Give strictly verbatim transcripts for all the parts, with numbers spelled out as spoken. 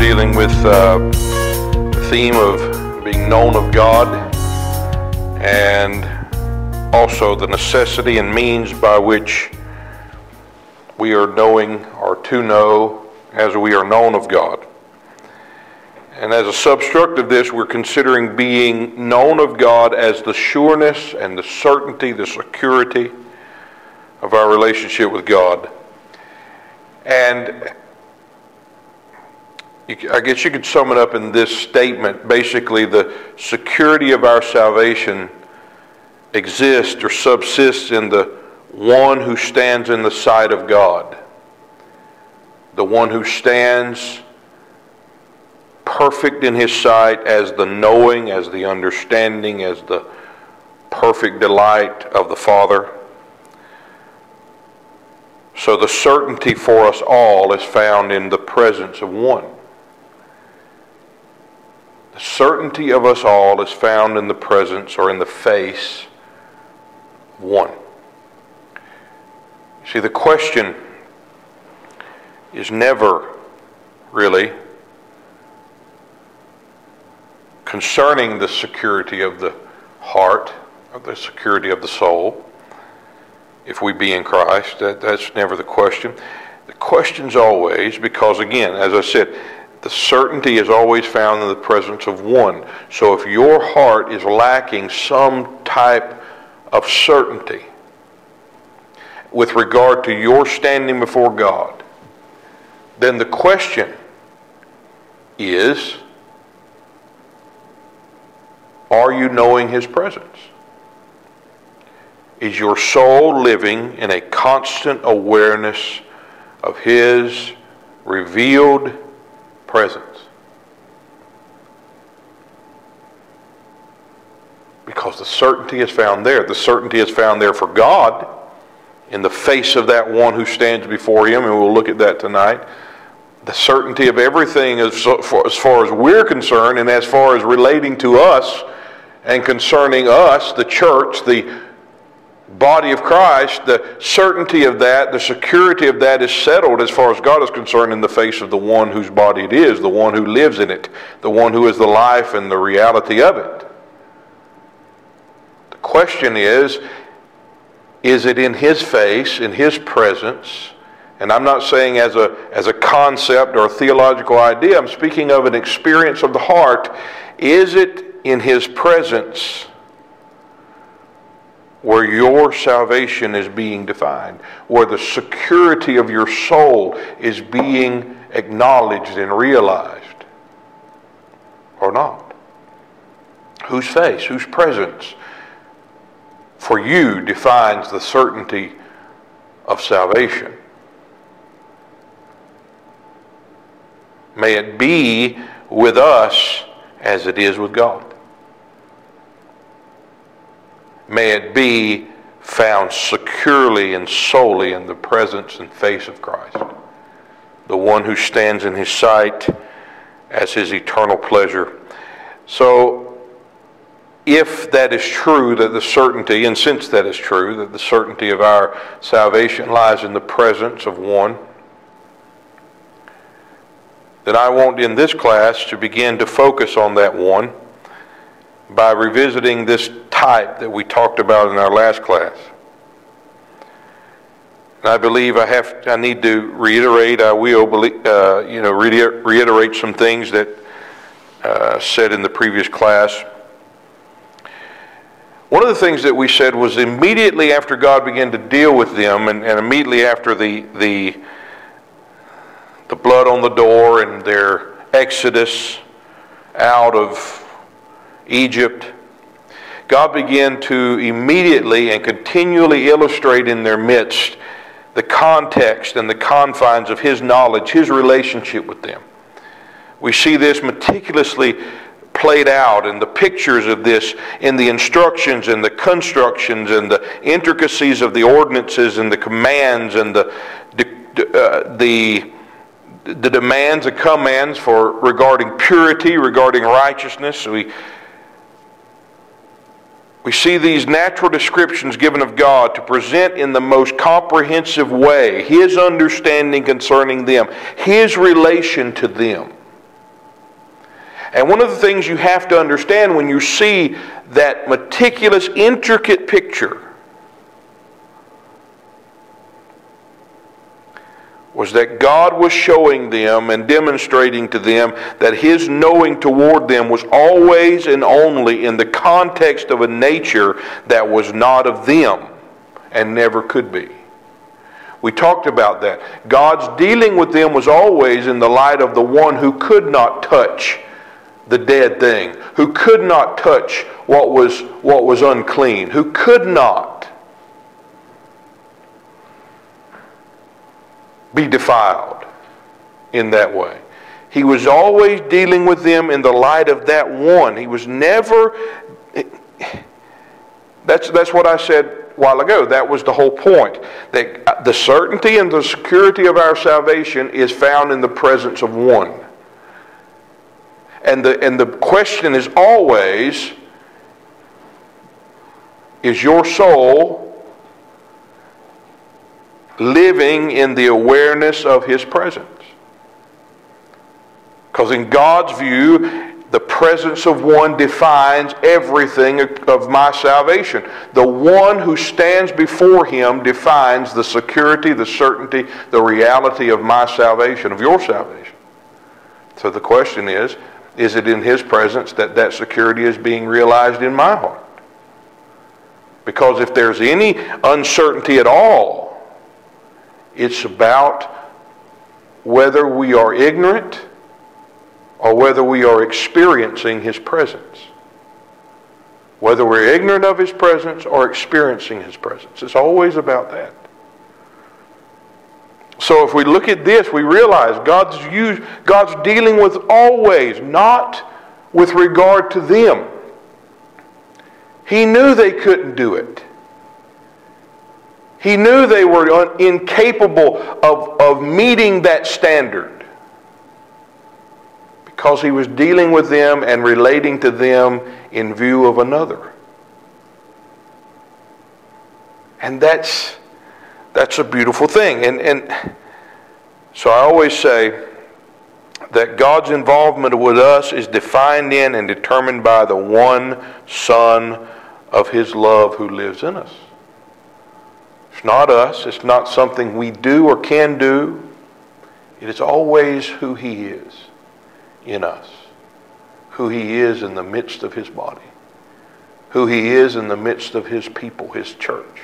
dealing with uh, the theme of being known of God, and also the necessity and means by which we are knowing or to know as we are known of God. And as a substruct of this, we're considering being known of God as the sureness and the certainty, the security of our relationship with God. And you, I guess you could sum it up in this statement. Basically, the security of our salvation exists or subsists in the one who stands in the sight of God. The one who stands perfect in his sight as the knowing, as the understanding, as the perfect delight of the Father. So the certainty for us all is found in the presence of one. The certainty of us all is found in the presence or in the face of one. See, the question is never really concerning the security of the heart, or the security of the soul, if we be in Christ. That, that's never the question. The question's always, because again, as I said, the certainty is always found in the presence of one. So if your heart is lacking some type of certainty with regard to your standing before God, then the question is, are you knowing His presence? Is your soul living in a constant awareness of His revealed presence? Because the certainty is found there. The certainty is found there for God in the face of that one who stands before Him, and we'll look at that tonight. The certainty of everything as far, as far as we're concerned, and as far as relating to us and concerning us, the church, the body of Christ, the certainty of that, the security of that is settled as far as God is concerned in the face of the one whose body it is, the one who lives in it, the one who is the life and the reality of it. The question is, is it in His face, in His presence? And I'm not saying as a, as a concept or a theological idea. I'm speaking of an experience of the heart. Is it in His presence where your salvation is being defined, where the security of your soul is being acknowledged and realized, or not? Whose face, whose presence for you defines the certainty of salvation? May it be with us as it is with God. May it be found securely and solely in the presence and face of Christ, the one who stands in His sight as His eternal pleasure. So, if that is true, that the certainty, and since that is true, that the certainty of our salvation lies in the presence of one, then I want in this class to begin to focus on that one by revisiting this type that we talked about in our last class. And I believe I have, I need to reiterate, I will believe, uh, you know, reiterate some things that uh, said in the previous class. One of the things that we said was immediately after God began to deal with them, and, and immediately after the the the blood on the door and their exodus out of Egypt, God began to immediately and continually illustrate in their midst the context and the confines of His knowledge, His relationship with them. We see this meticulously played out, and the pictures of this in the instructions and the constructions and the intricacies of the ordinances and the commands and the uh, the the demands and commands for regarding purity, regarding righteousness. We We see these natural descriptions given of God to present in the most comprehensive way His understanding concerning them, His relation to them. And one of the things you have to understand when you see that meticulous, intricate picture was that God was showing them and demonstrating to them that His knowing toward them was always and only in the context of a nature that was not of them and never could be. We talked about that. God's dealing with them was always in the light of the one who could not touch the dead thing, who could not touch what was, what was unclean, who could not be defiled in that way. He was always dealing with them in the light of that one. He was never... That's, that's what I said a while ago. That was the whole point. That the certainty and the security of our salvation is found in the presence of one. And the, and the question is always, is your soul living in the awareness of His presence? Because in God's view, the presence of one defines everything of my salvation. The one who stands before Him defines the security, the certainty, the reality of my salvation, of your salvation. So the question is, is it in His presence that that security is being realized in my heart? Because if there's any uncertainty at all, it's about whether we are ignorant or whether we are experiencing His presence. Whether we're ignorant of His presence or experiencing His presence. It's always about that. So if we look at this, we realize God's used, God's dealing with always, not with regard to them. He knew they couldn't do it. He knew they were un- incapable of, of meeting that standard, because He was dealing with them and relating to them in view of another. And that's that's a beautiful thing. And, and so I always say that God's involvement with us is defined in and determined by the one Son of His love who lives in us. It's not us. It's not something we do or can do. It is always who He is in us. Who He is in the midst of His body. Who He is in the midst of His people, His church.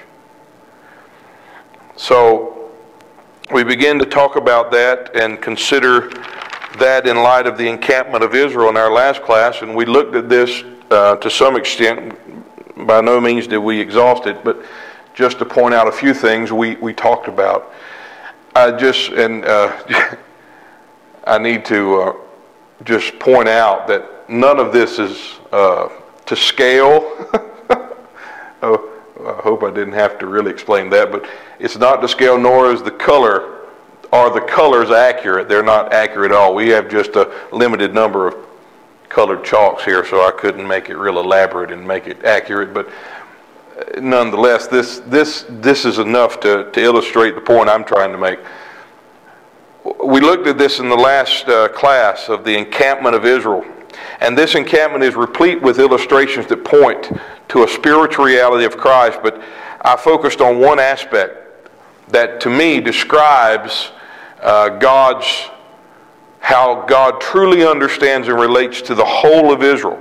So we begin to talk about that and consider that in light of the encampment of Israel in our last class. And we looked at this uh, to some extent. By no means did we exhaust it, but just to point out a few things we, we talked about. I just, and uh, I need to uh, just point out that none of this is uh, to scale. Oh, I hope I didn't have to really explain that, but it's not to scale, nor is the color, are the colors accurate. They're not accurate at all. We have just a limited number of colored chalks here, so I couldn't make it real elaborate and make it accurate, but nonetheless, this this this is enough to, to illustrate the point I'm trying to make. We looked at this in the last uh, class of the encampment of Israel. And this encampment is replete with illustrations that point to a spiritual reality of Christ. But I focused on one aspect that to me describes uh, God's, how God truly understands and relates to the whole of Israel.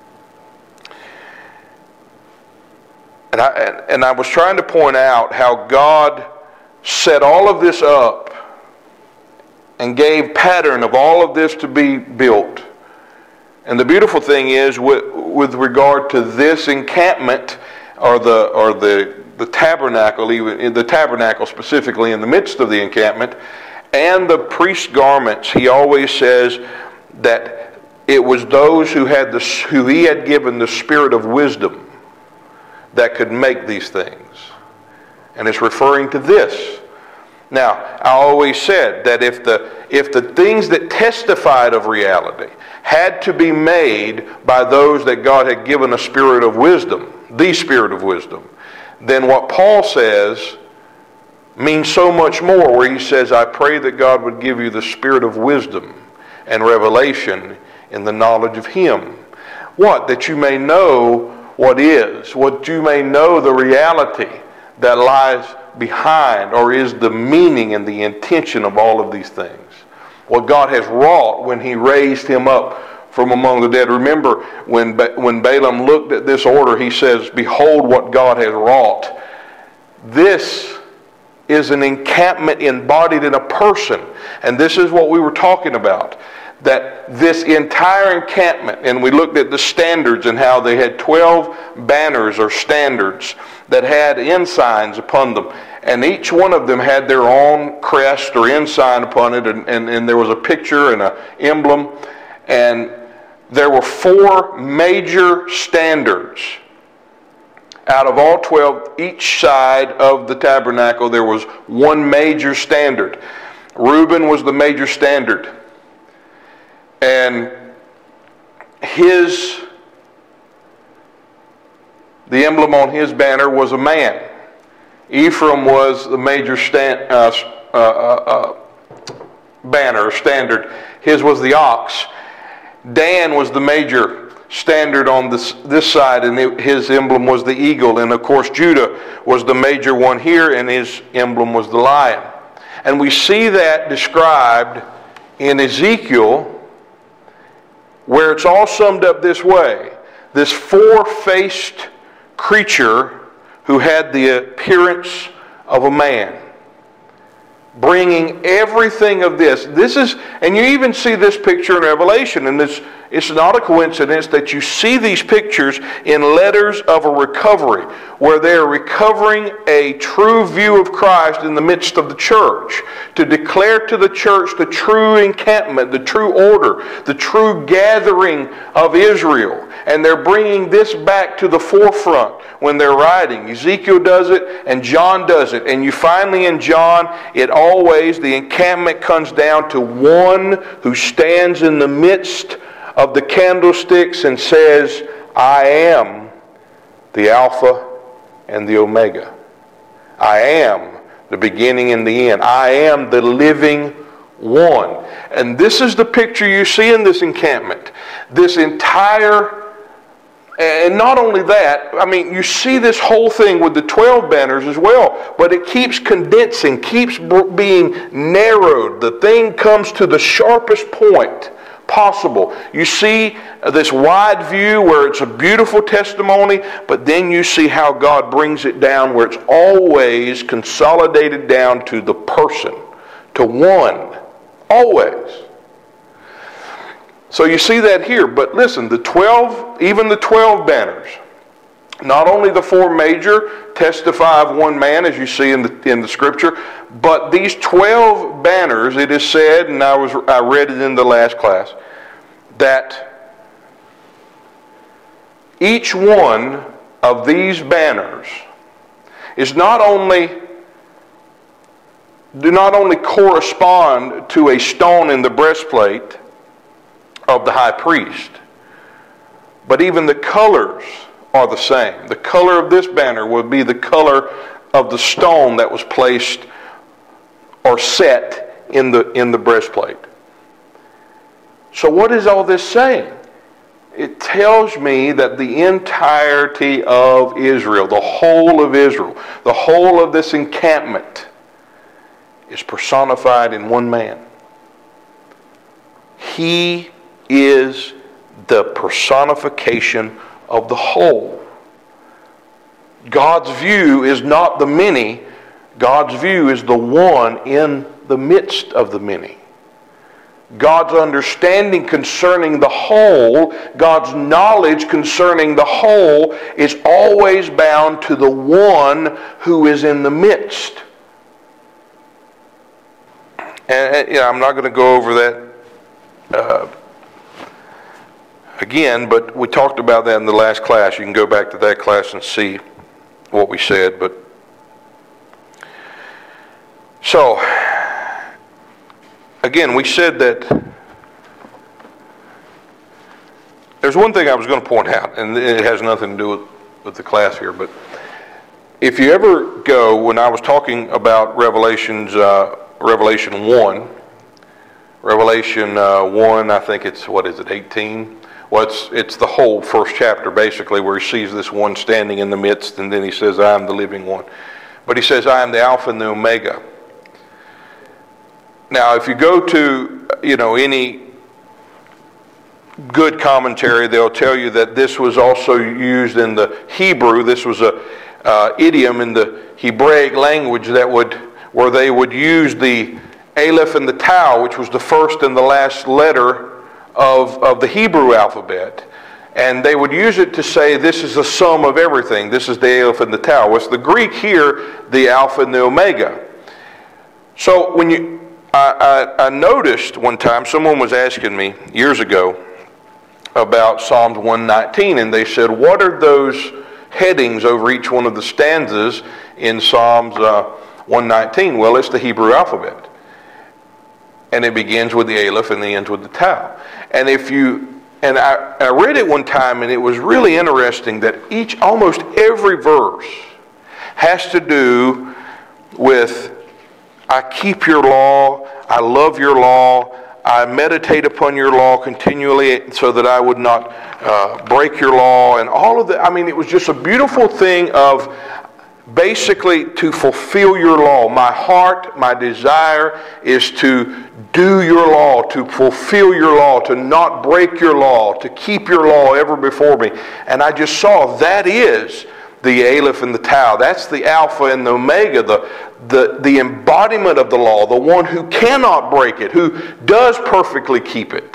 And I, and I was trying to point out how God set all of this up and gave pattern of all of this to be built. And the beautiful thing is, with, with regard to this encampment, or the or the the tabernacle, even in the tabernacle specifically in the midst of the encampment, and the priest's garments, he always says that it was those who had the who he had given the spirit of wisdom that could make these things. And it's referring to this. Now, I always said that if the if the things that testified of reality had to be made by those that God had given a spirit of wisdom, the spirit of wisdom, then what Paul says means so much more, where he says, I pray that God would give you the spirit of wisdom and revelation in the knowledge of Him. What? That you may know what is, what you may know the reality that lies behind, or is the meaning and the intention of all of these things. What God has wrought when He raised Him up from among the dead. Remember, when, ba- when Balaam looked at this order, he says, behold what God has wrought. This is an encampment embodied in a person. And this is what we were talking about. That this entire encampment, and we looked at the standards and how they had twelve banners or standards that had ensigns upon them. And each one of them had their own crest or ensign upon it, and, and, and there was a picture and an emblem. And there were four major standards. Out of all twelve, each side of the tabernacle, there was one major standard. Reuben was the major standard. And his, the emblem on his banner was a man. Ephraim was the major stand, uh, uh, uh, banner, standard. His was the ox. Dan was the major standard on this, this side, and it, his emblem was the eagle. And of course Judah was the major one here, and his emblem was the lion. And we see that described in Ezekiel, where it's all summed up this way. This four-faced creature who had the appearance of a man, bringing everything of this. This is, and you even see this picture in Revelation, and this, it's not a coincidence that you see these pictures in letters of a recovery, where they are recovering a true view of Christ in the midst of the church, to declare to the church the true encampment, the true order, the true gathering of Israel. And they're bringing this back to the forefront when they're writing. Ezekiel does it, and John does it. And you finally in John, it always, the encampment comes down to one who stands in the midst of the candlesticks and says, I am the Alpha and the Omega. I am the beginning and the end. I am the living one. And this is the picture you see in this encampment. This entire, and not only that, I mean, you see this whole thing with the twelve banners as well, but it keeps condensing, keeps being narrowed. The thing comes to the sharpest point possible. You see this wide view where it's a beautiful testimony, but then you see how God brings it down where it's always consolidated down to the person, to one, always. So you see that here, but listen, the twelve, even the twelve banners, not only the four major testify of one man, as you see in the in the scripture, but these twelve banners, it is said, and I was I read it in the last class, that each one of these banners is not only do not only correspond to a stone in the breastplate of the high priest, but even the colors are the same. The color of this banner would be the color of the stone that was placed or set in the in the breastplate. So what is all this saying? It tells me that the entirety of Israel, the whole of Israel, the whole of this encampment is personified in one man. He is the personification of the whole. God's view is not the many. God's view is the one in the midst of the many. God's understanding concerning the whole, God's knowledge concerning the whole is always bound to the one who is in the midst. And you know, I'm not going to go over that uh, again, but we talked about that in the last class. You can go back to that class and see what we said. But so, again, we said that there's one thing I was going to point out, and it has nothing to do with, with the class here, but if you ever go, when I was talking about Revelations, uh, Revelation one, Revelation uh, one, I think it's, what is it, eighteen? Well, it's, it's the whole first chapter, basically, where he sees this one standing in the midst, and then he says, I am the living one. But he says, I am the Alpha and the Omega. Now, if you go to, you know, any good commentary, they'll tell you that this was also used in the Hebrew. This was a uh, idiom in the Hebraic language that would, where they would use the Aleph and the Tau, which was the first and the last letter of, of the Hebrew alphabet. And they would use it to say this is the sum of everything. This is the Aleph and the Tau. What's the Greek here, the Alpha and the Omega. So when you, I, I, I noticed one time, someone was asking me years ago about Psalms one nineteen, and they said, what are those headings over each one of the stanzas in Psalms uh, one nineteen? Well, it's the Hebrew alphabet. And it begins with the Aleph and it ends with the Tau. And if you, and I, I read it one time, and it was really interesting that each, almost every verse has to do with, I keep your law, I love your law, I meditate upon your law continually so that I would not uh, break your law, and all of that. I mean, it was just a beautiful thing of basically to fulfill your law. My heart, my desire is to do your law, to fulfill your law, to not break your law, to keep your law ever before me. And I just saw that is the Aleph and the Tau. That's the Alpha and the Omega, the, the, the embodiment of the law, the one who cannot break it, who does perfectly keep it.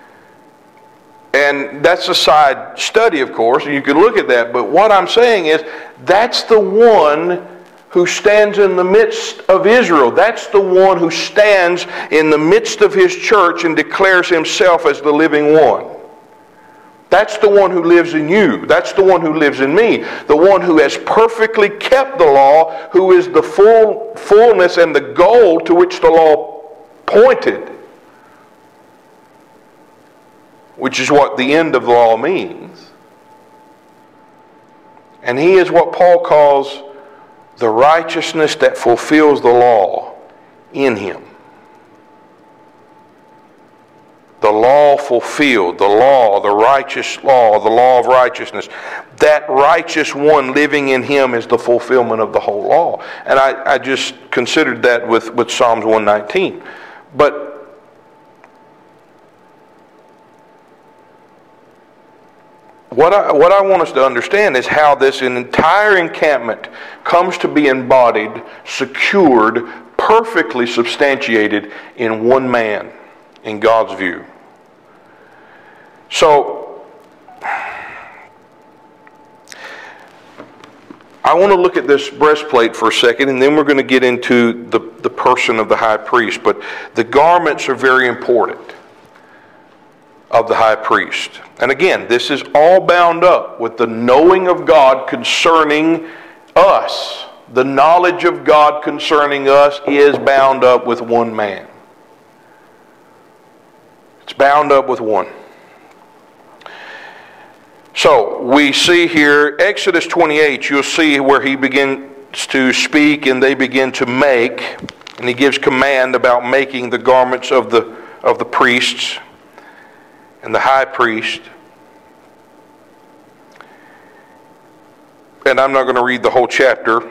And that's a side study, of course, and you can look at that. But what I'm saying is, that's the one who stands in the midst of Israel. That's the one who stands in the midst of his church and declares himself as the living one. That's the one who lives in you. That's the one who lives in me. The one who has perfectly kept the law, who is the full fullness and the goal to which the law pointed, which is what the end of the law means. And he is what Paul calls the righteousness that fulfills the law in him. The law fulfilled, the law, the righteous law, the law of righteousness. That righteous one living in him is the fulfillment of the whole law. And I, I just considered that with, with Psalms one nineteen. But What I, what I want us to understand is how this entire encampment comes to be embodied, secured, perfectly substantiated in one man, in God's view. So, I want to look at this breastplate for a second, and then we're going to get into the, the person of the high priest. But the garments are very important of the high priest. And again, this is all bound up with the knowing of God concerning us. The knowledge of God concerning us is bound up with one man. It's bound up with one. So, we see here, Exodus twenty-eight, you'll see where he begins to speak and they begin to make, and he gives command about making the garments of the, of the priests and the high priest. And I'm not going to read the whole chapter,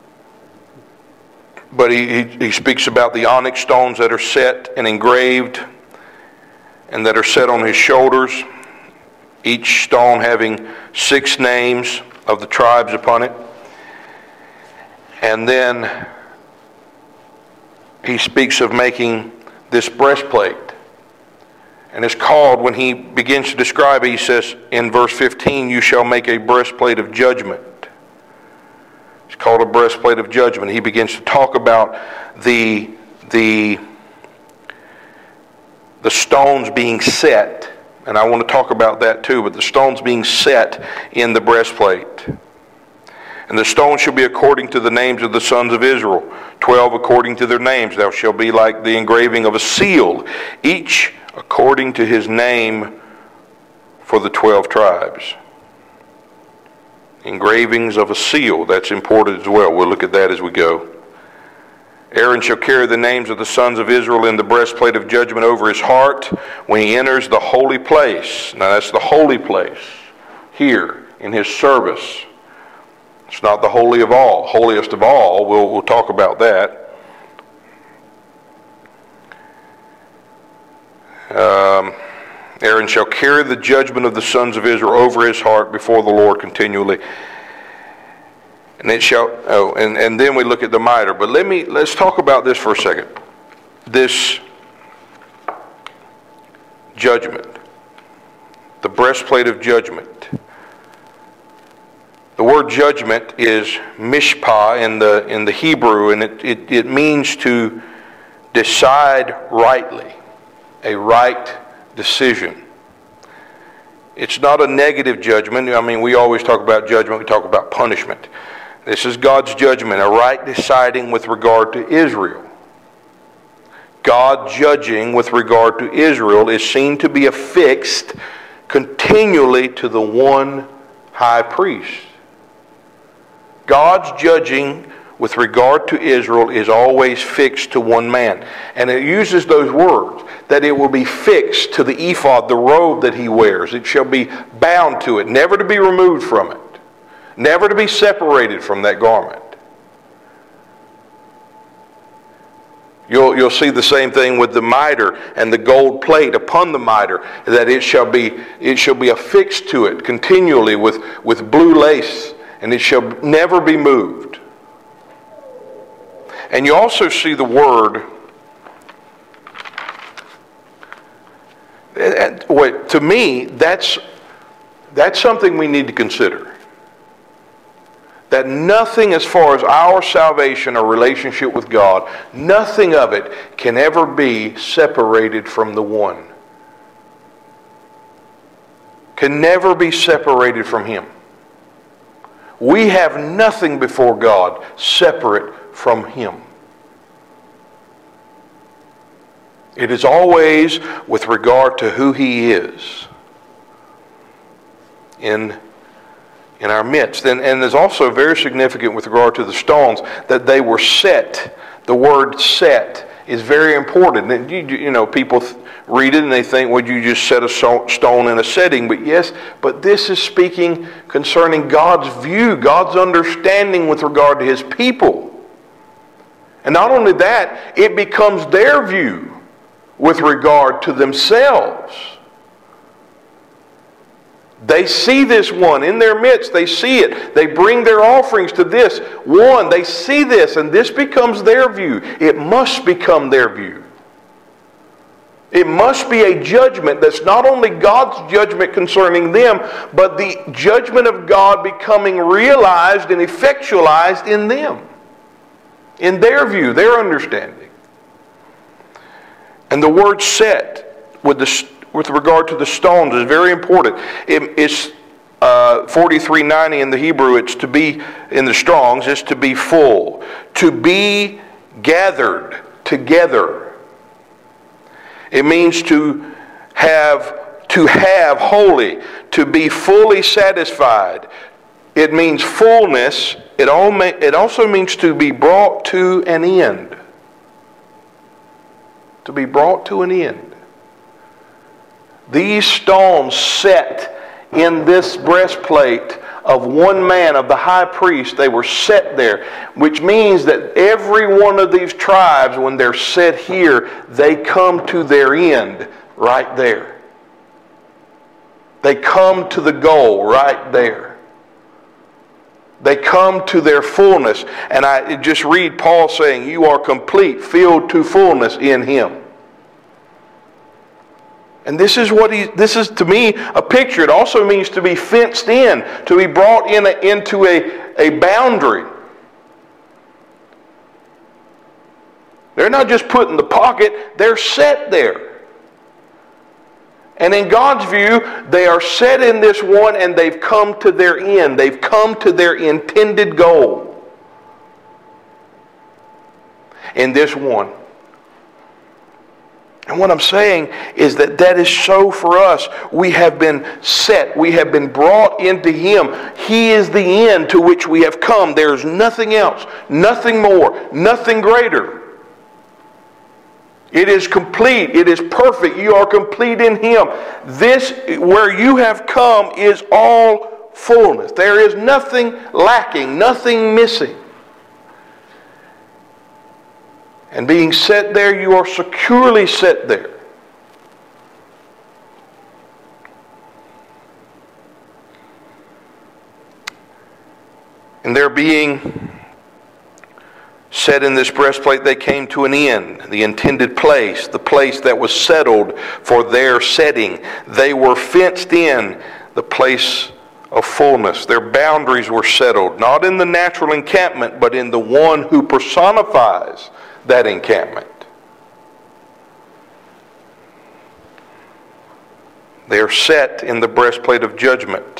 but he, he, he speaks about the onyx stones that are set and engraved and that are set on his shoulders, each stone having six names of the tribes upon it. And then he speaks of making this breastplate. And it's called, when he begins to describe it, he says in verse fifteen, you shall make a breastplate of judgment. It's called a breastplate of judgment. He begins to talk about the, the, the stones being set. And I want to talk about that too, but the stones being set in the breastplate. And the stones shall be according to the names of the sons of Israel, twelve according to their names. Thou shalt be like the engraving of a seal, each according to his name for the twelve tribes. Engravings of a seal, that's important as well. We'll look at that as we go. Aaron shall carry the names of the sons of Israel in the breastplate of judgment over his heart when he enters the holy place. Now that's the holy place here in his service. It's not the holy of all, holiest of all. We'll, we'll talk about that. Um, Aaron shall carry the judgment of the sons of Israel over his heart before the Lord continually. And it shall, oh, and, and then we look at the mitre. But let me, let's talk about this for a second. This judgment. The breastplate of judgment. The word judgment is mishpah in the, in the Hebrew, and it, it, it means to decide rightly. A right decision. It's not a negative judgment. I mean, we always talk about judgment, we talk about punishment. This is God's judgment, a right deciding with regard to Israel. God judging with regard to Israel is seen to be affixed continually to the one high priest. God's judging with regard to Israel is always fixed to one man. And it uses those words, that it will be fixed to the ephod, the robe that he wears. It shall be bound to it, never to be removed from it. Never to be separated from that garment. You'll, you'll see the same thing with the mitre and the gold plate upon the mitre, that it shall be, it shall be affixed to it continually with, with blue lace, and it shall never be moved. And you also see the word, and, wait, to me, that's, that's something we need to consider. That nothing as far as our salvation or relationship with God, nothing of it can ever be separated from the one. Can never be separated from Him. We have nothing before God separate from Him. It is always with regard to who He is in in our midst. And, and it's also very significant with regard to the stones that they were set. The word set is very important. And you, you know, people read it and they think, well, you just set a stone in a setting. But yes, but this is speaking concerning God's view, God's understanding with regard to His people. And not only that, it becomes their view with regard to themselves. They see this one in their midst. They see it. They bring their offerings to this one. They see this, and this becomes their view. It must become their view. It must be a judgment that's not only God's judgment concerning them, but the judgment of God becoming realized and effectualized in them, in their view, their understanding. And the word set with the with regard to the stones is very important. It, it's uh, forty-three ninety in the Hebrew. It's to be, in the Strong's, it's to be full. To be gathered together. It means to have, to have wholly, to be fully satisfied. It means fullness. It, all, it also means to be brought to an end. To be brought to an end. These stones set in this breastplate of one man, of the high priest, they were set there, which means that every one of these tribes, when they're set here, they come to their end right there. They come to the goal right there. They come to their fullness. And I just read Paul saying, you are complete, filled to fullness in Him. And this is what he, this is to me a picture. It also means to be fenced in, to be brought in a, into a, a boundary. They're not just put in the pocket, they're set there. And in God's view, they are set in this one and they've come to their end. They've come to their intended goal. In this one. And what I'm saying is that that is so for us. We have been set. We have been brought into Him. He is the end to which we have come. There is nothing else, nothing more, nothing greater. It is complete. It is perfect. You are complete in Him. This, where you have come, is all fullness. There is nothing lacking, nothing missing. And being set there, you are securely set there. And there being set in this breastplate, they came to an end, the intended place, the place that was settled for their setting. They were fenced in, the place of fullness. Their boundaries were settled, not in the natural encampment, but in the one who personifies that encampment. They are set in the breastplate of judgment.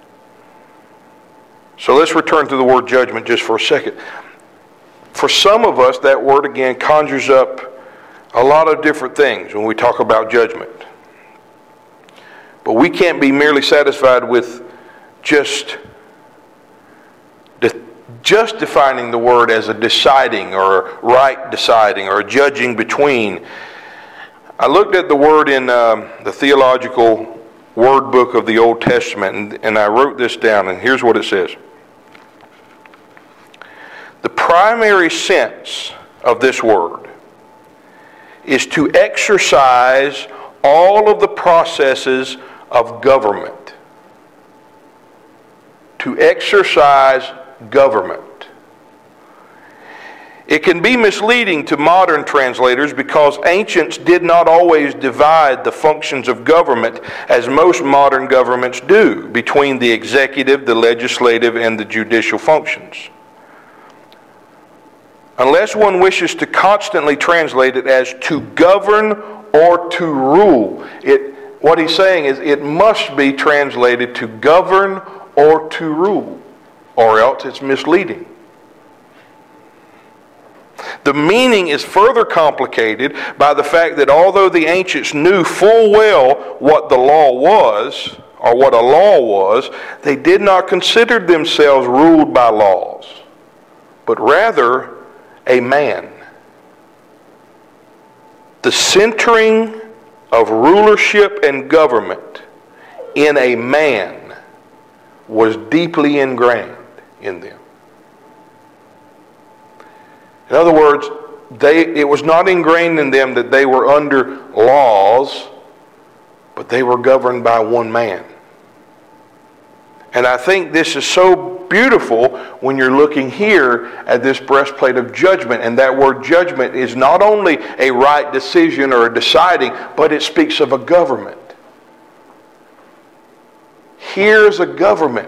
So let's return to the word judgment just for a second. For some of us, that word again conjures up a lot of different things when we talk about judgment. But we can't be merely satisfied with just just defining the word as a deciding or a right deciding or a judging between. I looked at the word in um, the theological word book of the Old Testament, and, and I wrote this down, and here's what it says. The primary sense of this word is to exercise all of the processes of government. To exercise government. It can be misleading to modern translators because ancients did not always divide the functions of government as most modern governments do between the executive, the legislative, and the judicial functions. Unless one wishes to constantly translate it as to govern or to rule, it, what he's saying is it must be translated to govern or to rule, or else it's misleading. The meaning is further complicated by the fact that although the ancients knew full well what the law was, or what a law was, they did not consider themselves ruled by laws, but rather a man. The centering of rulership and government in a man was deeply ingrained in them. In other words, they, it was not ingrained in them that they were under laws, but they were governed by one man. And I think this is so beautiful when you're looking here at this breastplate of judgment. And that word judgment is not only a right decision or a deciding, but it speaks of a government. Here's a government.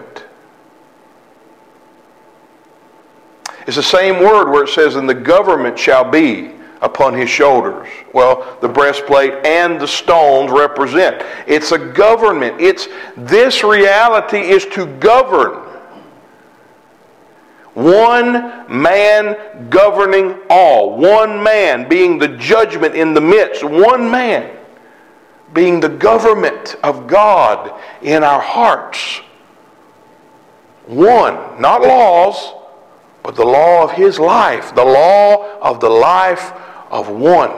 It's the same word where it says, and the government shall be upon his shoulders. Well, the breastplate and the stones represent. It's a government. It's this reality is to govern. One man governing all. One man being the judgment in the midst. One man being the government of God in our hearts. One, not laws, but the law of his life, the law of the life of one.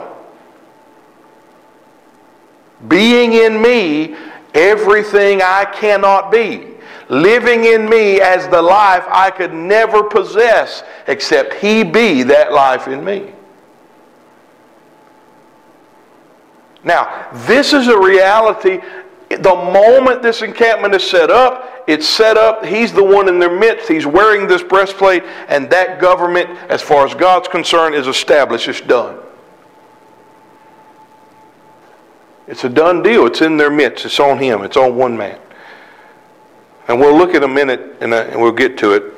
Being in me everything I cannot be. Living in me as the life I could never possess except he be that life in me. Now, this is a reality. The moment this encampment is set up, it's set up, he's the one in their midst, he's wearing this breastplate, and that government, as far as God's concerned, is established, it's done. It's a done deal, it's in their midst, it's on him, it's on one man. And we'll look in a minute, and we'll get to it.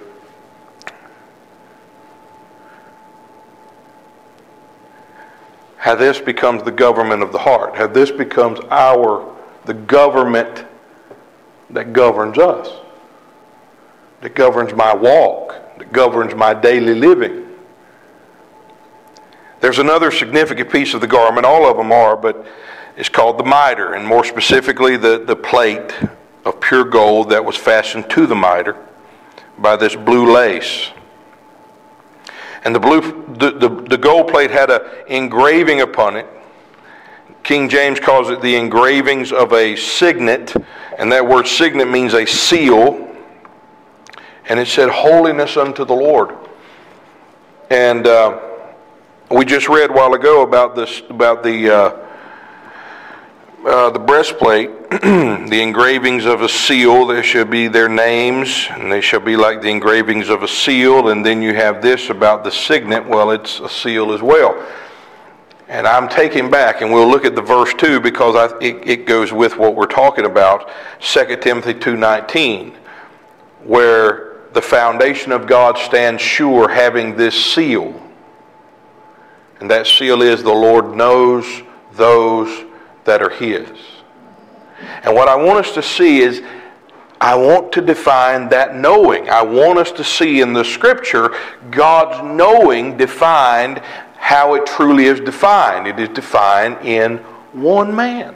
How this becomes the government of the heart, how this becomes our, the government that governs us, that governs my walk, that governs my daily living. There's another significant piece of the garment, all of them are, but it's called the mitre, and more specifically the, the plate of pure gold that was fastened to the mitre by this blue lace. And the blue, the, the, the gold plate had an engraving upon it. King James calls it the engravings of a signet, and that word signet means a seal. And it said, "Holiness unto the Lord." And uh, we just read a while ago about this, about the uh, uh, the breastplate, the engravings of a seal. There shall be their names, and they shall be like the engravings of a seal. And then you have this about the signet. Well, it's a seal as well. And I'm taking back, and we'll look at the verse two because I, it, it goes with what we're talking about, Second Timothy two nineteen, where the foundation of God stands sure, having this seal. And that seal is, the Lord knows those that are His. And what I want us to see is, I want to define that knowing. I want us to see in the Scripture God's knowing defined how it truly is defined. It is defined in one man.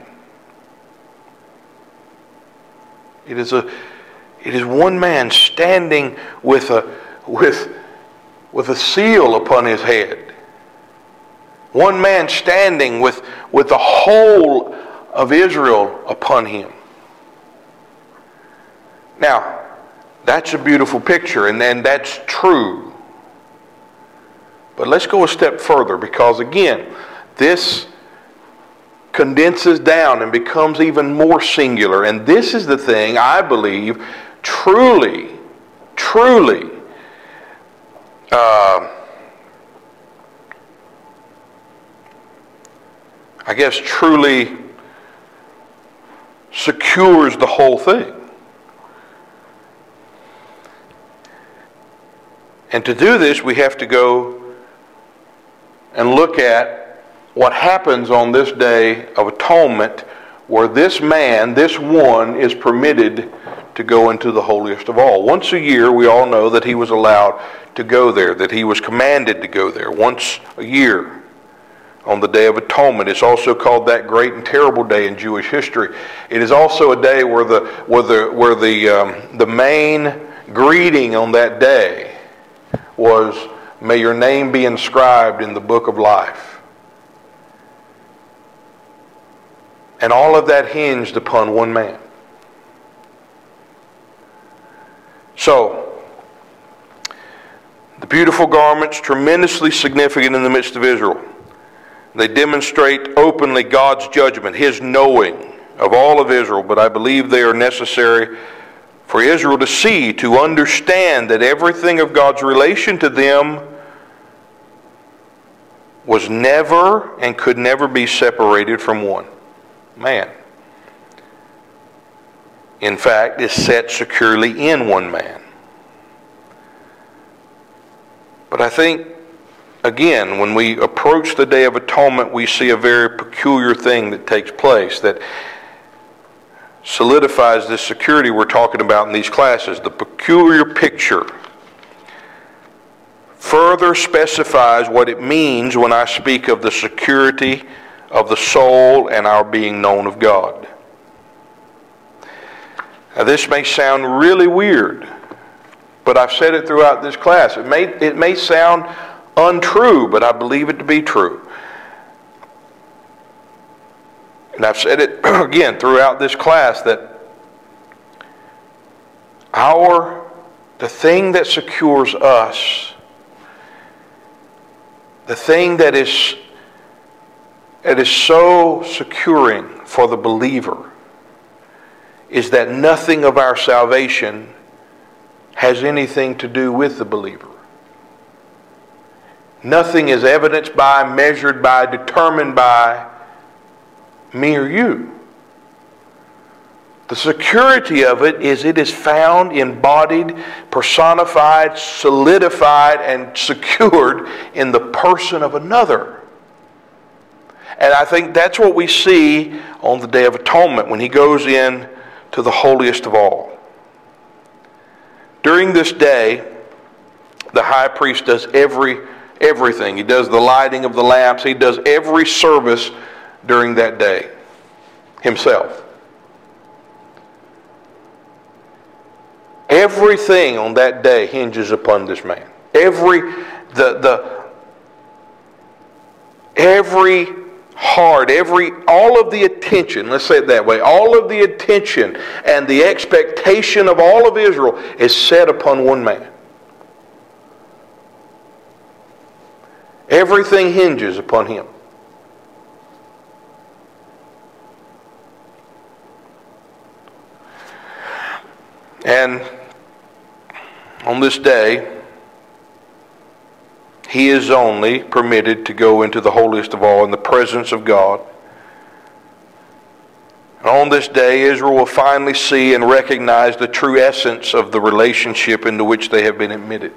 It is a it is one man standing with a with with a seal upon his head. One man standing with, with the whole of Israel upon him. Now, that's a beautiful picture, and, and that's true. But let's go a step further, because again, this condenses down and becomes even more singular. And this is the thing, I believe, truly, truly, uh, I guess truly secures the whole thing. And to do this, we have to go and look at what happens on this day of atonement, where this man, this one, is permitted to go into the holiest of all. Once a year, we all know that he was allowed to go there, that he was commanded to go there once a year on the Day of Atonement. It's also called that great and terrible day in Jewish history. It is also a day where the where the where the um, the main greeting on that day was, "May your name be inscribed in the book of life." And all of that hinged upon one man. So, the beautiful garments, tremendously significant in the midst of Israel. They demonstrate openly God's judgment, His knowing of all of Israel, but I believe they are necessary for Israel to see, to understand that everything of God's relation to them was never and could never be separated from one man. In fact, is set securely in one man. But I think, again, when we approach the Day of Atonement, we see a very peculiar thing that takes place that solidifies this security we're talking about in these classes. The peculiar picture further specifies what it means when I speak of the security of the soul and our being known of God. Now, this may sound really weird, but I've said it throughout this class. It may, it may sound untrue, but I believe it to be true. And I've said it again throughout this class that our, the thing that secures us, the thing that is, that is so securing for the believer, is that nothing of our salvation has anything to do with the believer. Nothing is evidenced by, measured by, determined by me or you. The security of it is it is found, embodied, personified, solidified, and secured in the person of another. And I think that's what we see on the Day of Atonement when he goes in to the holiest of all. During this day, the high priest does every everything. He does the lighting of the lamps. He does every service during that day himself. Everything on that day hinges upon this man. Every the the every heart, every all of the attention, let's say it that way, all of the attention and the expectation of all of Israel is set upon one man. Everything hinges upon him. And on this day, he is only permitted to go into the holiest of all in the presence of God. And on this day, Israel will finally see and recognize the true essence of the relationship into which they have been admitted.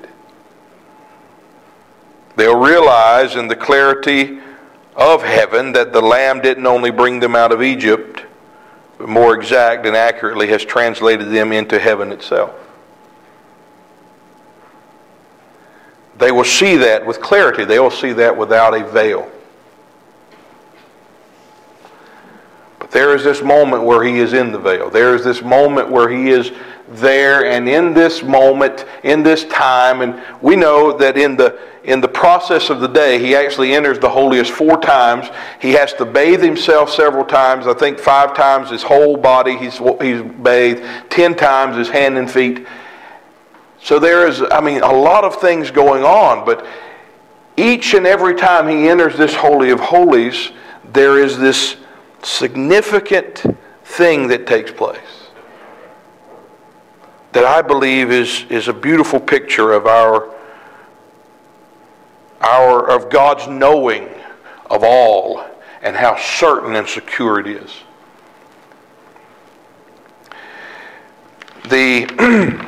They'll realize in the clarity of heaven that the Lamb didn't only bring them out of Egypt, but more exact and accurately has translated them into heaven itself. They will see that with clarity. They will see that without a veil. But there is this moment where he is in the veil. There is this moment where he is there, and in this moment, in this time, and we know that in the in the process of the day, he actually enters the holiest four times. He has to bathe himself several times. I think five times his whole body he's he's bathed. Ten times his hand and feet. So there is, I mean, a lot of things going on, but each and every time he enters this Holy of Holies, there is this significant thing that takes place that I believe is, is a beautiful picture of our, our of God's knowing of all and how certain and secure it is. The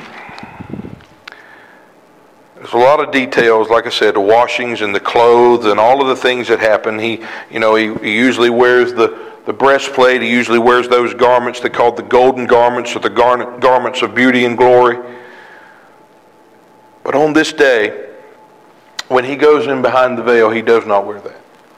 There's a lot of details, like I said, the washings and the clothes and all of the things that happen. He, you know, he, he usually wears the, the breastplate. He usually wears those garments they called the golden garments, or the gar- garments of beauty and glory. But on this day, when he goes in behind the veil, he does not wear that.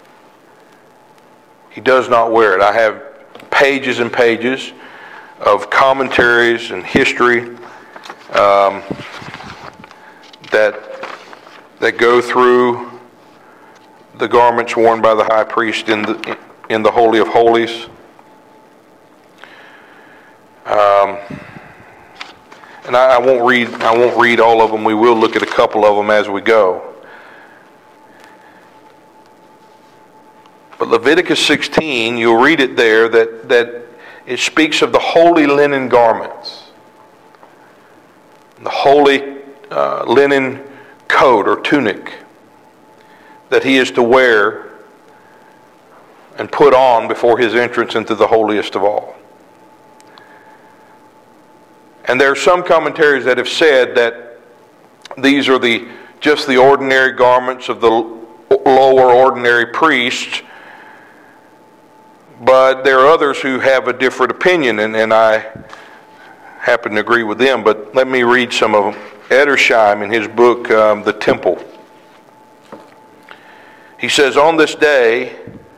He does not wear it. I have pages and pages of commentaries and history um, that that go through the garments worn by the high priest in the in the Holy of Holies. Um, and I, I won't read I won't read all of them. We will look at a couple of them as we go. But Leviticus sixteen, you'll read it there that that it speaks of the holy linen garments, the holy uh, linen coat or tunic that he is to wear and put on before his entrance into the holiest of all. And there are some commentaries that have said that these are the just the ordinary garments of the lower ordinary priests, but there are others who have a different opinion, and, and I happen to agree with them. But let me read some of them. Edersheim, in his book, um, The Temple, he says, on this day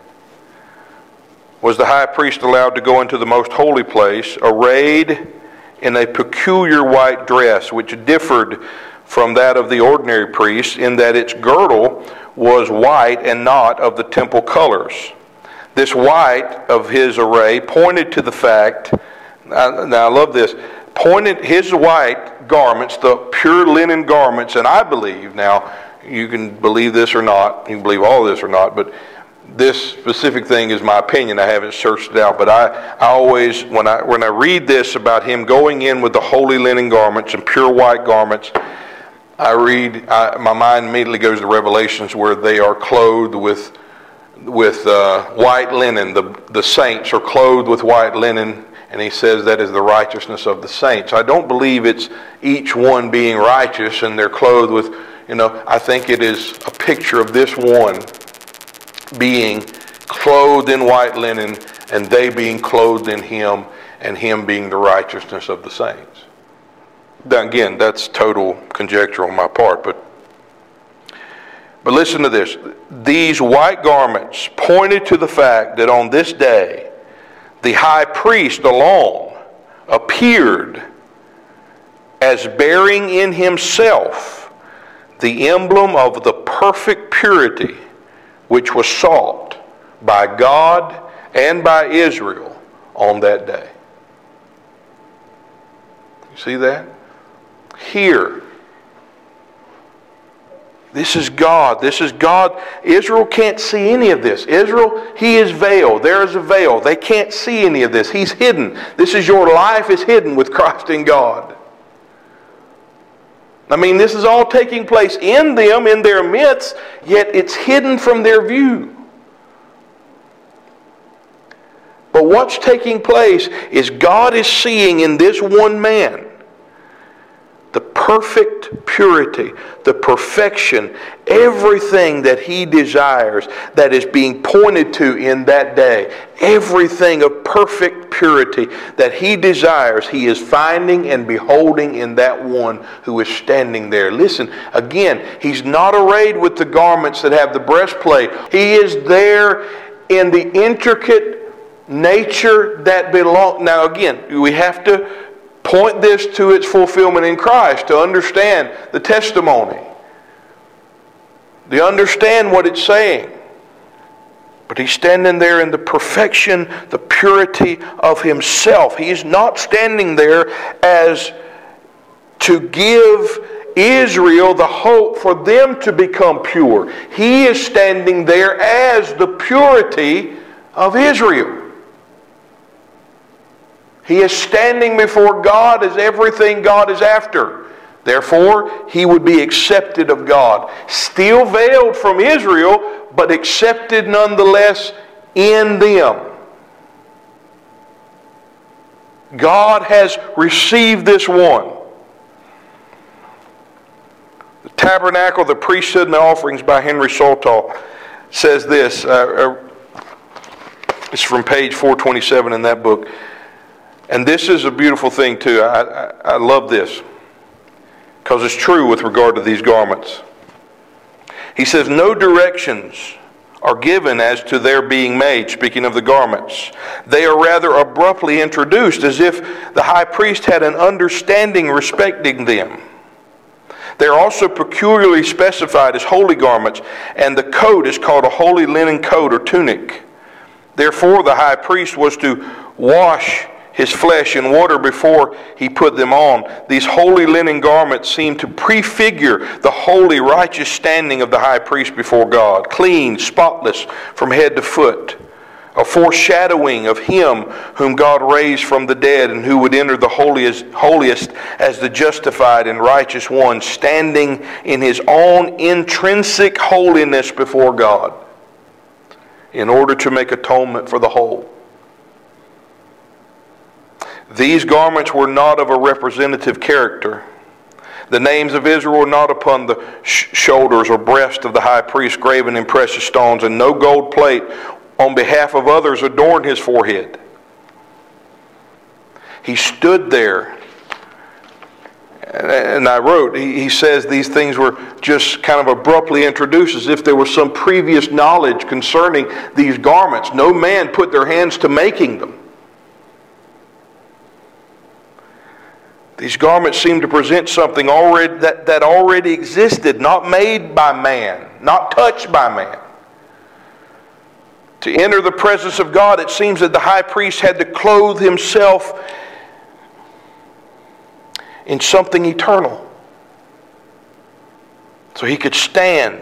was the high priest allowed to go into the most holy place, arrayed in a peculiar white dress, which differed from that of the ordinary priest in that its girdle was white and not of the temple colors. This white of his array pointed to the fact, now, now I love this, pointed his white garments, the pure linen garments, and I believe, now you can believe this or not, you can believe all this or not, but this specific thing is my opinion. I haven't searched it out, but I, I always, when I when I read this about him going in with the holy linen garments and pure white garments, I read, I, my mind immediately goes to Revelations where they are clothed with with uh, white linen. The, the saints are clothed with white linen, and he says that is the righteousness of the saints. I don't believe it's each one being righteous and they're clothed with, you know, I think it is a picture of this one being clothed in white linen and they being clothed in him and him being the righteousness of the saints. Now, again, that's total conjecture on my part, but But listen to this. These white garments pointed to the fact that on this day, the high priest alone appeared as bearing in himself the emblem of the perfect purity which was sought by God and by Israel on that day. You see that? Here. This is God. This is God. Israel can't see any of this. Israel, he is veiled. There is a veil. They can't see any of this. He's hidden. This is your life is hidden with Christ in God. I mean, this is all taking place in them, in their midst, yet it's hidden from their view. But what's taking place is God is seeing in this one man the perfect purity, the perfection, everything that he desires that is being pointed to in that day. Everything of perfect purity that he desires, he is finding and beholding in that one who is standing there. Listen, again, he's not arrayed with the garments that have the breastplate. He is there in the intricate nature that belongs. Now again, we have to point this to its fulfillment in Christ to understand the testimony. To understand what it's saying. But he's standing there in the perfection, the purity of himself. He is not standing there as to give Israel the hope for them to become pure. He is standing there as the purity of Israel. He is standing before God as everything God is after. Therefore, he would be accepted of God. Still veiled from Israel, but accepted nonetheless in them. God has received this one. The Tabernacle, the Priesthood, and the Offerings by Henry Soltau says this. Uh, it's from page four twenty-seven in that book. And this is a beautiful thing too. I, I, I love this because it's true with regard to these garments. He says, no directions are given as to their being made, speaking of the garments. They are rather abruptly introduced as if the high priest had an understanding respecting them. They are also peculiarly specified as holy garments, and the coat is called a holy linen coat or tunic. Therefore, the high priest was to wash his flesh in water before he put them on. These holy linen garments seem to prefigure the holy, righteous standing of the high priest before God, clean, spotless from head to foot, a foreshadowing of him whom God raised from the dead and who would enter the holiest, holiest as the justified and righteous one, standing in his own intrinsic holiness before God in order to make atonement for the whole. These garments were not of a representative character. The names of Israel were not upon the sh- shoulders or breast of the high priest graven in precious stones, and no gold plate on behalf of others adorned his forehead. He stood there, and I wrote, he says these things were just kind of abruptly introduced as if there was some previous knowledge concerning these garments. No man put their hands to making them. These garments seem to present something already that, that already existed, not made by man, not touched by man. To enter the presence of God, it seems that the high priest had to clothe himself in something eternal, so he could stand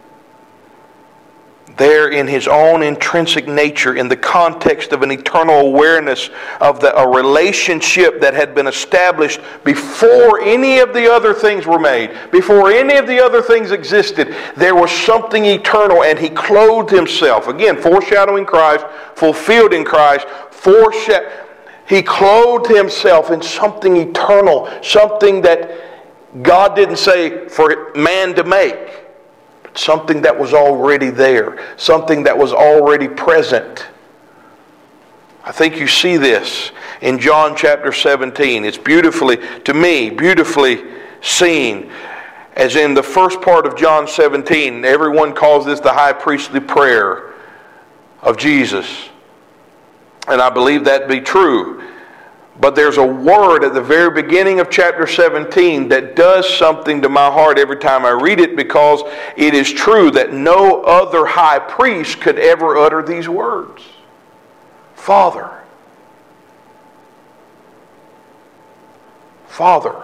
there in his own intrinsic nature, in the context of an eternal awareness of the, a relationship that had been established before any of the other things were made, before any of the other things existed. There was something eternal, and he clothed himself. Again, foreshadowing Christ, fulfilled in Christ, foreshadow. He clothed himself in something eternal, something that God didn't say for man to make. Something that was already there. Something that was already present. I think you see this in John chapter seventeen. It's beautifully, to me, beautifully seen. As in the first part of John seventeen, everyone calls this the high priestly prayer of Jesus. And I believe that to be true. But there's a word at the very beginning of chapter seventeen that does something to my heart every time I read it, because it is true that no other high priest could ever utter these words. Father. Father.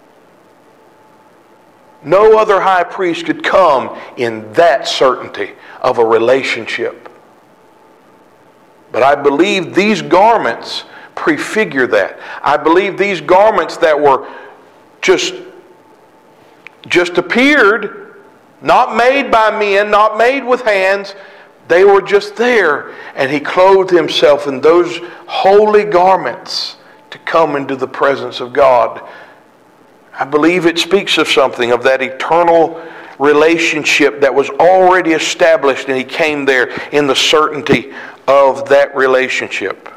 No other high priest could come in that certainty of a relationship. But I believe these garments prefigure that. I believe these garments that were just, just appeared, not made by men, not made with hands, they were just there. And He clothed Himself in those holy garments to come into the presence of God. I believe it speaks of something, of that eternal relationship that was already established, and He came there in the certainty of that relationship.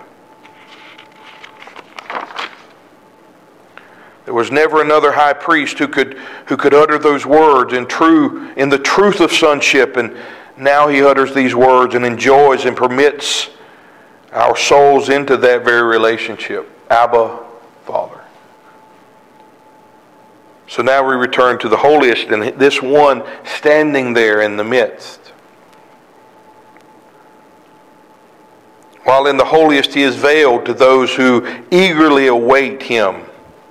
There was never another high priest who could who could utter those words in true in the truth of sonship, and now He utters these words and enjoys and permits our souls into that very relationship. Abba, Father. So now we return to the holiest, and this one standing there in the midst. While in the holiest, He is veiled to those who eagerly await Him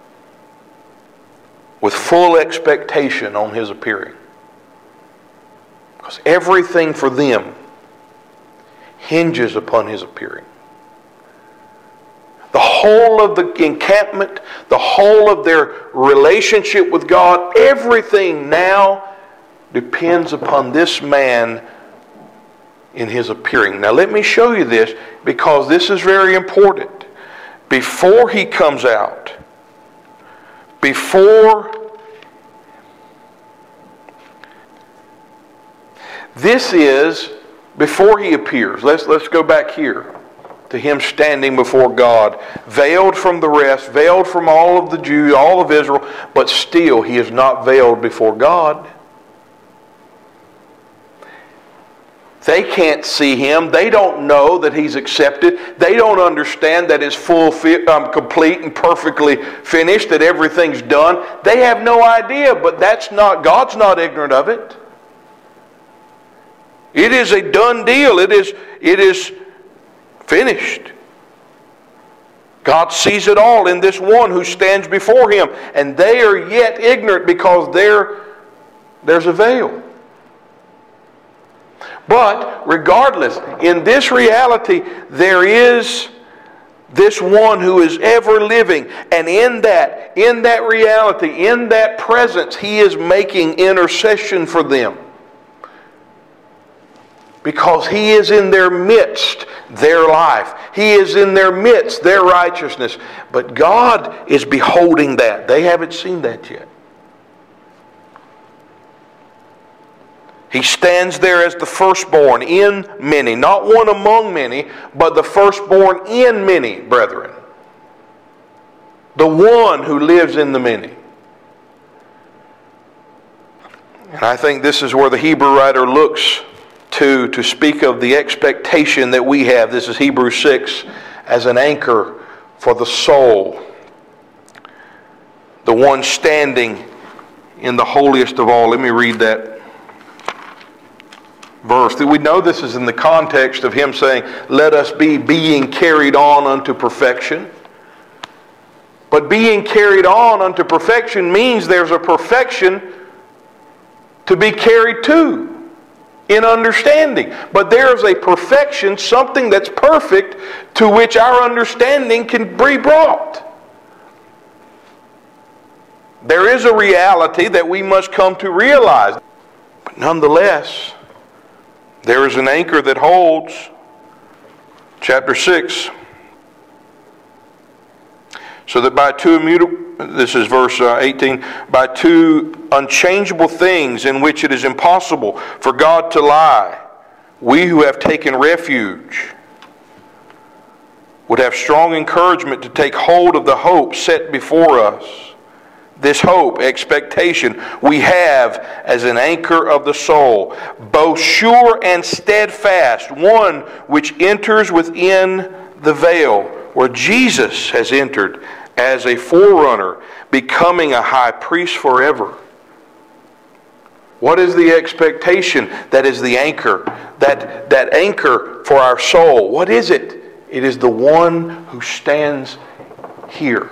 with full expectation on His appearing. Because everything for them hinges upon His appearing. The whole of the encampment, the whole of their relationship with God, everything now depends upon this man in His appearing. Now let me show you this, because this is very important. Before He comes out, before, this is before He appears. Let's, let's go back here to Him standing before God, veiled from the rest, veiled from all of the Jews, all of Israel, but still He is not veiled before God. They can't see Him. They don't know that He's accepted. They don't understand that it's full, um, complete and perfectly finished, that everything's done. They have no idea, but that's not, God's not ignorant of it. It is a done deal. It is, it is finished. God sees it all in this one who stands before Him, and they are yet ignorant because there, there's a veil. But regardless, in this reality, there is this one who is ever living, and in that, in that reality, in that presence, He is making intercession for them. Because He is in their midst, their life. He is in their midst, their righteousness. But God is beholding that. They haven't seen that yet. He stands there as the firstborn in many. Not one among many, but the firstborn in many, brethren. The one who lives in the many. And I think this is where the Hebrew writer looks to, to speak of the expectation that we have. This is Hebrews six, as an anchor for the soul. The one standing in the holiest of all. Let me read that verse. We know this is in the context of Him saying, let us be being carried on unto perfection. But being carried on unto perfection means there's a perfection to be carried to in understanding. But there's a perfection, something that's perfect, to which our understanding can be brought. There is a reality that we must come to realize. But nonetheless, there is an anchor that holds. Chapter six. So that by two immutable, this is verse eighteen, by two unchangeable things in which it is impossible for God to lie, we who have taken refuge would have strong encouragement to take hold of the hope set before us. this hope, expectation, we have as an anchor of the soul, both sure and steadfast, one which enters within the veil, where Jesus has entered as a forerunner, becoming a high priest forever. What is the expectation that is the anchor? That, that anchor for our soul. What is it? It is the one who stands here.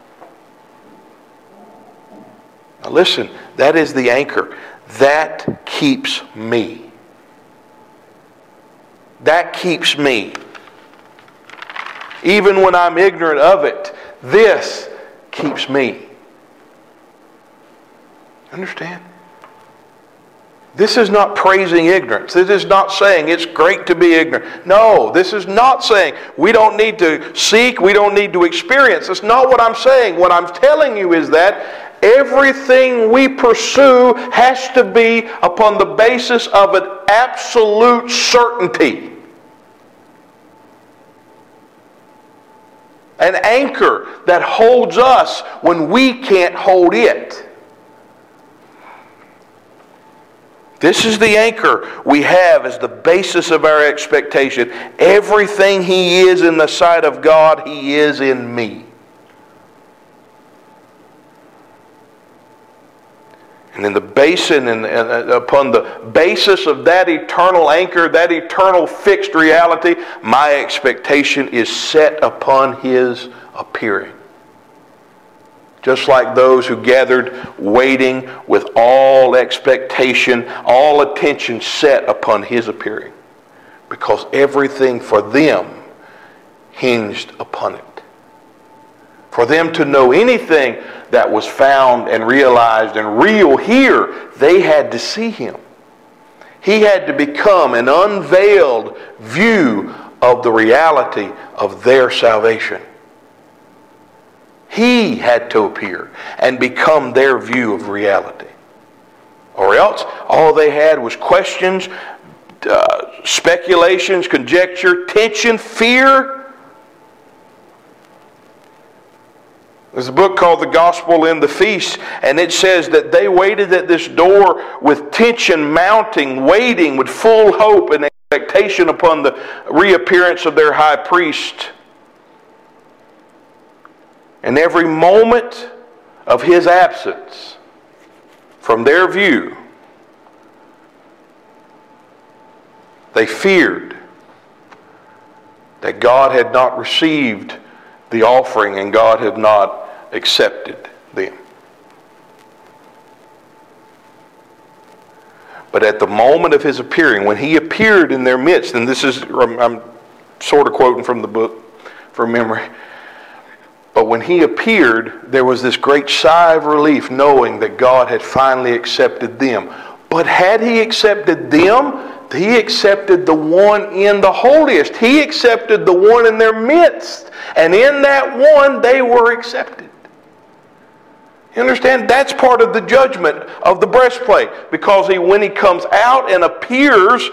Now listen, that is the anchor. That keeps me. That keeps me. Even when I'm ignorant of it, this keeps me. Understand? This is not praising ignorance. This is not saying it's great to be ignorant. No, this is not saying we don't need to seek, we don't need to experience. That's not what I'm saying. What I'm telling you is that everything we pursue has to be upon the basis of an absolute certainty. An anchor that holds us when we can't hold it. This is the anchor we have as the basis of our expectation. Everything He is in the sight of God, He is in me. And in the basin and, and upon the basis of that eternal anchor, that eternal fixed reality, my expectation is set upon His appearing. Just like those who gathered waiting with all expectation, all attention set upon His appearing. Because everything for them hinged upon it. For them to know anything that was found and realized and real here, they had to see Him. He had to become an unveiled view of the reality of their salvation. He had to appear and become their view of reality. Or else, all they had was questions, uh, speculations, conjecture, tension, fear. There's a book called The Gospel in the Feast, and it says that they waited at this door with tension mounting, waiting with full hope and expectation upon the reappearance of their high priest. And every moment of His absence from their view, they feared that God had not received the offering and God had not accepted them. But at the moment of His appearing, when He appeared in their midst, and this is, I'm sort of quoting from the book from memory, but when He appeared, there was this great sigh of relief knowing that God had finally accepted them. But had He accepted them, He accepted the one in the holiest. He accepted the one in their midst. And in that one, they were accepted. You understand? That's part of the judgment of the breastplate. Because he, when He comes out and appears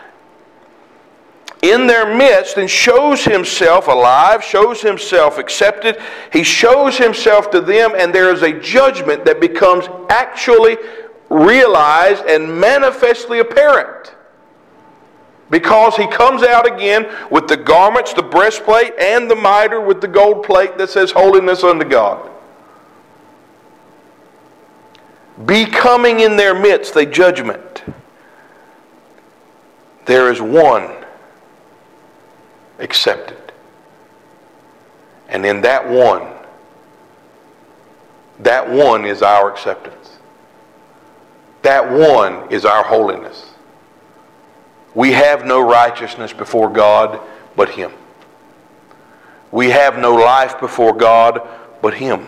in their midst and shows Himself alive, shows Himself accepted, He shows Himself to them, and there is a judgment that becomes actually realized and manifestly apparent. Because He comes out again with the garments, the breastplate, and the mitre with the gold plate that says holiness unto God. Becoming in their midst a judgment. There is one accepted. And in that one, that one is our acceptance. That one is our holiness. We have no righteousness before God but Him. We have no life before God but Him.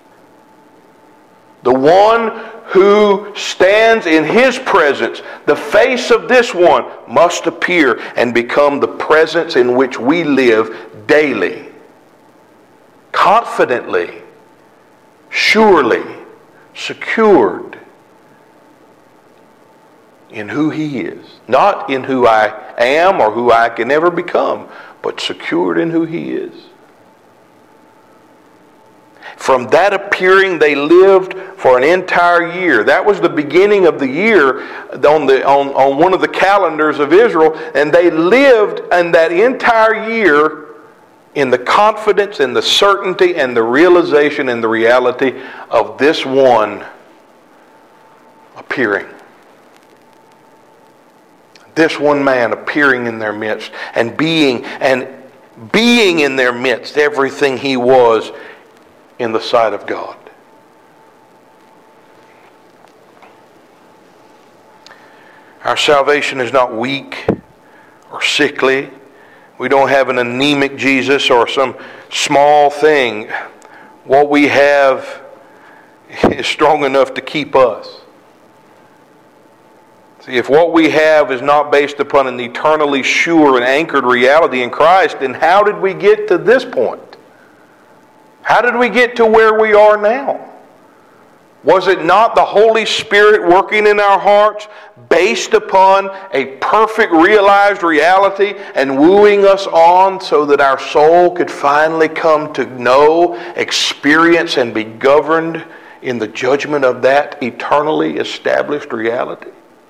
The one who stands in His presence, the face of this one, must appear and become the presence in which we live daily, confidently, surely, secured in who He is. Not in who I am or who I can ever become, but secured in who He is. From that appearing, they lived for an entire year. That was the beginning of the year on, the, on, on one of the calendars of Israel. And they lived in that entire year in the confidence and the certainty and the realization and the reality of this one appearing. This one man appearing in their midst and being and being in their midst everything he was in the sight of God. Our salvation is not weak or sickly. We don't have an anemic Jesus or some small thing. What we have is strong enough to keep us. See, if what we have is not based upon an eternally sure and anchored reality in Christ, then how did we get to this point? How did we get to where we are now? Was it not the Holy Spirit working in our hearts based upon a perfect realized reality and wooing us on so that our soul could finally come to know, experience, and be governed in the judgment of that eternally established reality?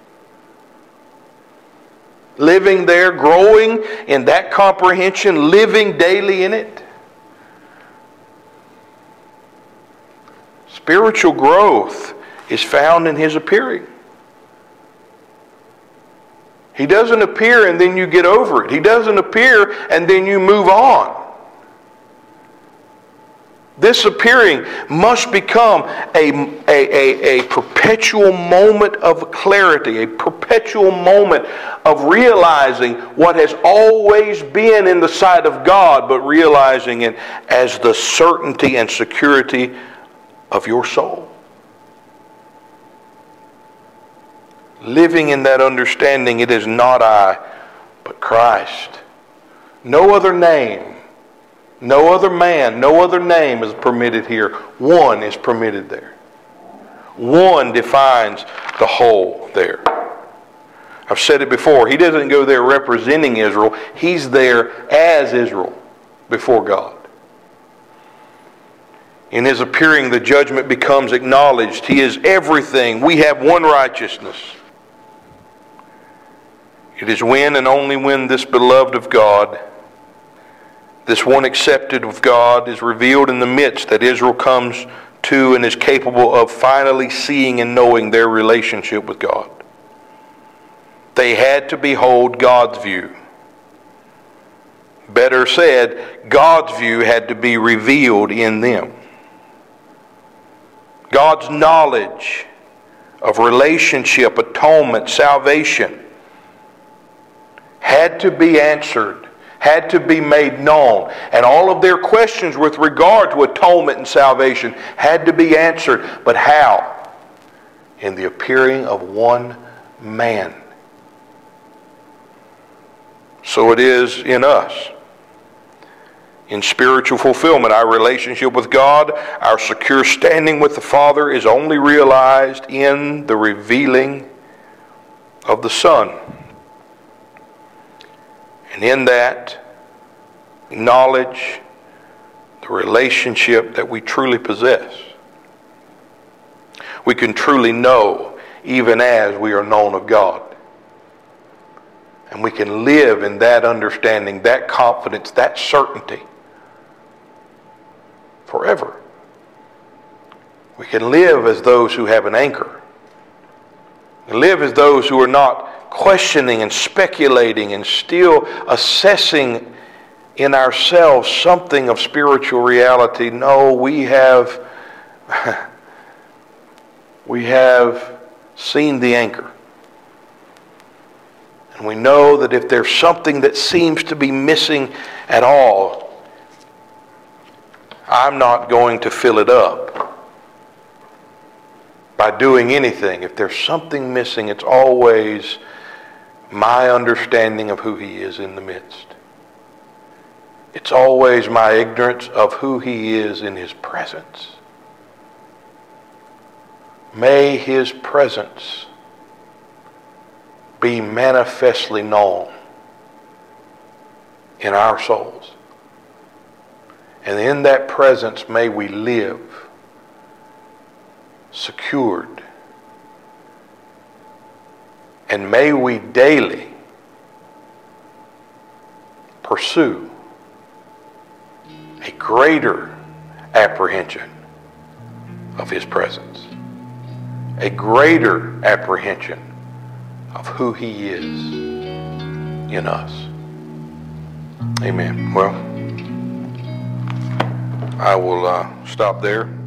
Living there, growing in that comprehension, living daily in it. Spiritual growth is found in His appearing. He doesn't appear and then you get over it. He doesn't appear and then you move on. This appearing must become a, a, a, a perpetual moment of clarity, a perpetual moment of realizing what has always been in the sight of God, but realizing it as the certainty and security of your soul. Living in that understanding, it is not I, but Christ. No other name. No other man, no other name is permitted here. One is permitted there. One defines the whole there. I've said it before. He doesn't go there representing Israel. He's there as Israel before God. In His appearing, the judgment becomes acknowledged. He is everything. We have one righteousness. It is when and only when this beloved of God, this one accepted of God, is revealed in the midst that Israel comes to and is capable of finally seeing and knowing their relationship with God. They had to behold God's view. Better said, God's view had to be revealed in them. God's knowledge of relationship, atonement, salvation had to be answered, had to be made known. And all of their questions with regard to atonement and salvation had to be answered. But how? In the appearing of one man. So it is in us. In spiritual fulfillment, our relationship with God, our secure standing with the Father is only realized in the revealing of the Son. And in that knowledge, the relationship that we truly possess, we can truly know even as we are known of God. And we can live in that understanding, that confidence, that certainty forever. We can live as those who have an anchor. We live as those who are not questioning and speculating and still assessing in ourselves something of spiritual reality. No, we have we have seen the anchor. And we know that if there's something that seems to be missing at all, I'm not going to fill it up by doing anything. If there's something missing, it's always my understanding of who He is in the midst. It's always my ignorance of who He is in His presence. May His presence be manifestly known in our souls. And in that presence may we live secured. And may we daily pursue a greater apprehension of His presence, a greater apprehension of who He is in us. Amen. Well, I will uh, stop there.